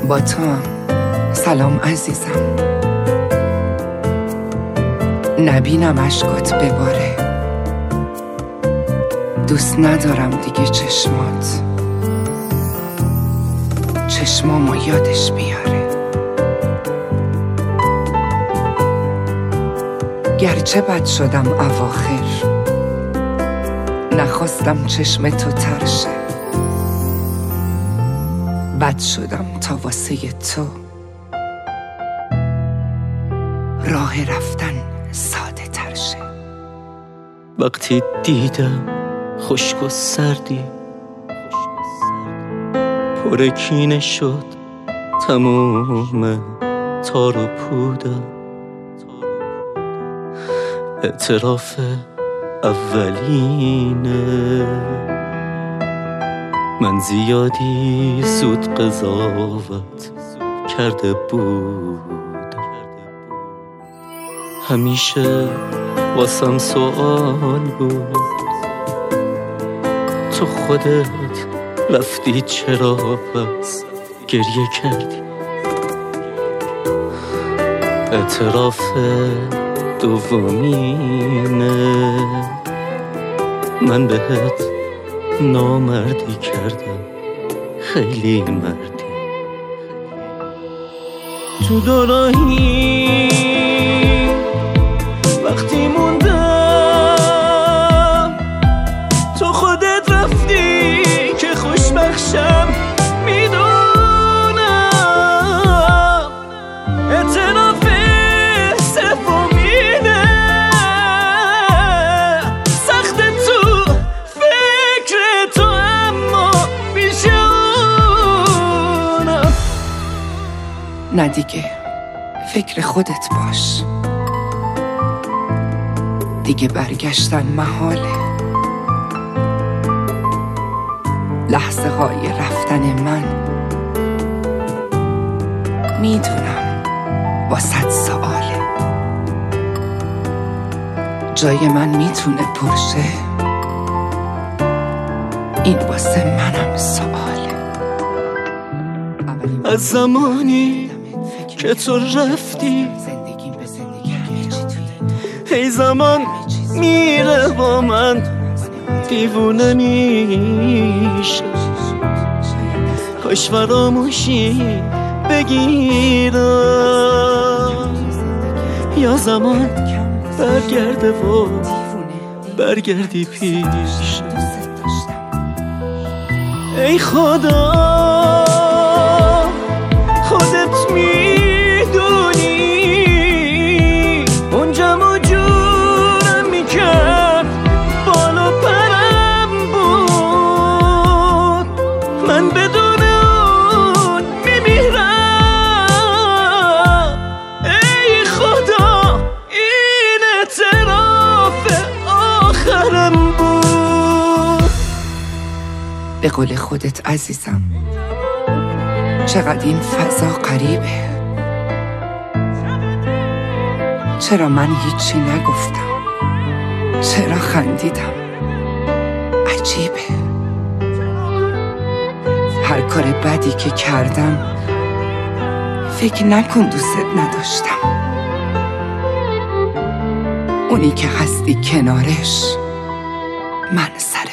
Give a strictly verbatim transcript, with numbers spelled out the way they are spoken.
با تو هم. سلام عزیزم. نبینم اشکات بباره. دوست ندارم دیگه چشمات چشمامو یادش بیاره. گرچه بد شدم اواخر، نخواستم چشم تو ترشه. بد شدم تا واسه تو راه رفتن ساده ترشه. وقتی دیدم خشک و سردی پر کینه شد تموم تار و پودم، اعتراف اولینه من زیادی زود قضاوت کرده بود. همیشه واسم سوال بود تو خودت رفتی چرا بس گریه کردی. اعتراف دومینه من بهت نامردی کردم، خیلی مردی. تو دوراهی وقتی موندم تو خودت رفتی که خوشبخشم میدونم. اعتراف سومینه سخت تو فکر تو اما بیشونم. نه دیگه فکر خودت باش، دیگه برگشتن محاله. لحظه های رفتن من میدونم با صد سواله. جای من میتونه پرشه، این واسه منم سواله. از زمانی که تو رفتی ای زمان میره با من دیوونه میشه. کاش فراموشی بگیرم یا زمان برگرده و برگردی پیش. ای خدا خودت میدونی اونجا موجودم میکرد بالا پرم بود. من بدون اون میمیرم. ای خدا این اعتراف آخرم بود. به قول خودت عزیزم چقدر این فضا غریبه. چرا من هیچی نگفتم؟ چرا خندیدم؟ عجیبه. هر کار بدی که کردم فکر نکن دوست نداشتم. اونی که هستی کنارش من سر